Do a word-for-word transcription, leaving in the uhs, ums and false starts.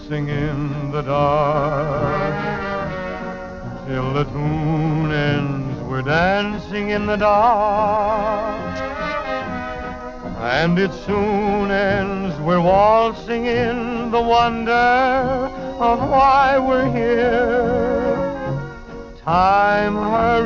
dancing in the dark. Till the tune ends, we're dancing in the dark. And it soon ends, we're waltzing in the wonder of why we're here. Time hurries.